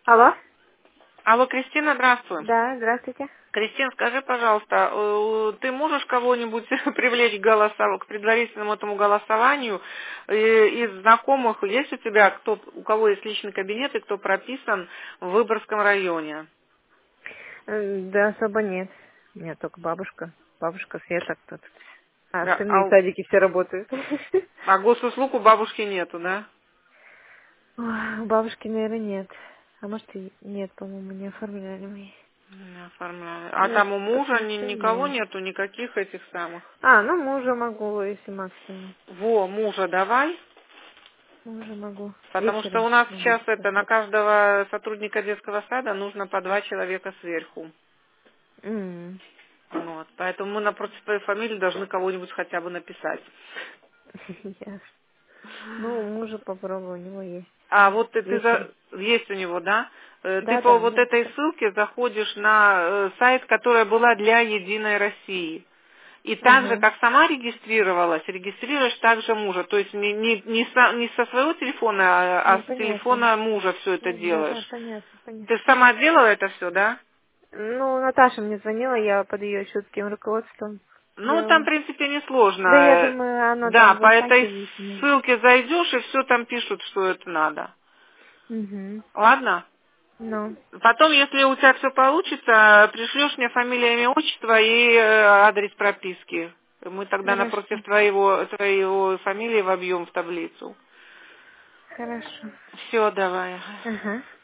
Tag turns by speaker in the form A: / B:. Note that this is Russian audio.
A: Алло?
B: Алло, Кристина, здравствуй.
A: Да, здравствуйте.
B: Кристин, скажи, пожалуйста, ты можешь кого-нибудь привлечь к предварительному этому голосованию из знакомых? Есть у тебя у кого есть личный кабинет и кто прописан в Выборгском районе?
A: Да, особо нет. У меня только бабушка. Бабушка Света тут. А
B: Да,
A: остальные садики все работают.
B: а госуслуг у бабушки нету, да?
A: Ой, у бабушки, наверное, нет. А может и нет, по-моему, не оформляли мы.
B: Не оформляю. А
A: Я
B: там у мужа
A: посмотрю,
B: никого
A: наверное.
B: нету, никаких этих самых?
A: А, ну мужа могу, если максимум.
B: Во, мужа давай.
A: Мужа могу.
B: Потому что
A: Вечером
B: у нас
A: могу
B: сейчас на
A: посмотреть.
B: каждого сотрудника детского сада нужно по 2 человека сверху.
A: М.
B: Вот. Поэтому мы напротив твоей фамилии должны кого-нибудь хотя бы написать.
A: Ясно. Ну, у мужа попробую, у него есть.
B: А вот
A: Вечером.
B: есть у него, да? Ты
A: Да,
B: по
A: да,
B: вот
A: да.
B: этой ссылке заходишь на сайт, которая была для Единой России. И так же,
A: Ага.
B: как сама регистрировалась, регистрируешь также мужа. То есть не со своего телефона, а
A: Не,
B: с
A: понятно.
B: телефона мужа все это
A: Да,
B: делаешь.
A: понятно, понятно.
B: Ты ж сама делала это все, да?
A: Ну, Наташа мне звонила, я под ее чутким руководством
B: Ну, там, в
A: делала.
B: принципе, несложно.
A: Да, я думаю, оно
B: Да,
A: там
B: по
A: в сайте
B: этой
A: выяснено.
B: ссылке зайдешь, и все там пишут, что это надо.
A: Угу.
B: Ладно?
A: Ну,
B: Потом, если у тебя все получится, пришлешь мне фамилия, имя, отчество и адрес прописки. Мы тогда напротив
A: хорошо.
B: твоего фамилии вобьем в таблицу.
A: Хорошо.
B: Все, давай.
A: Ага.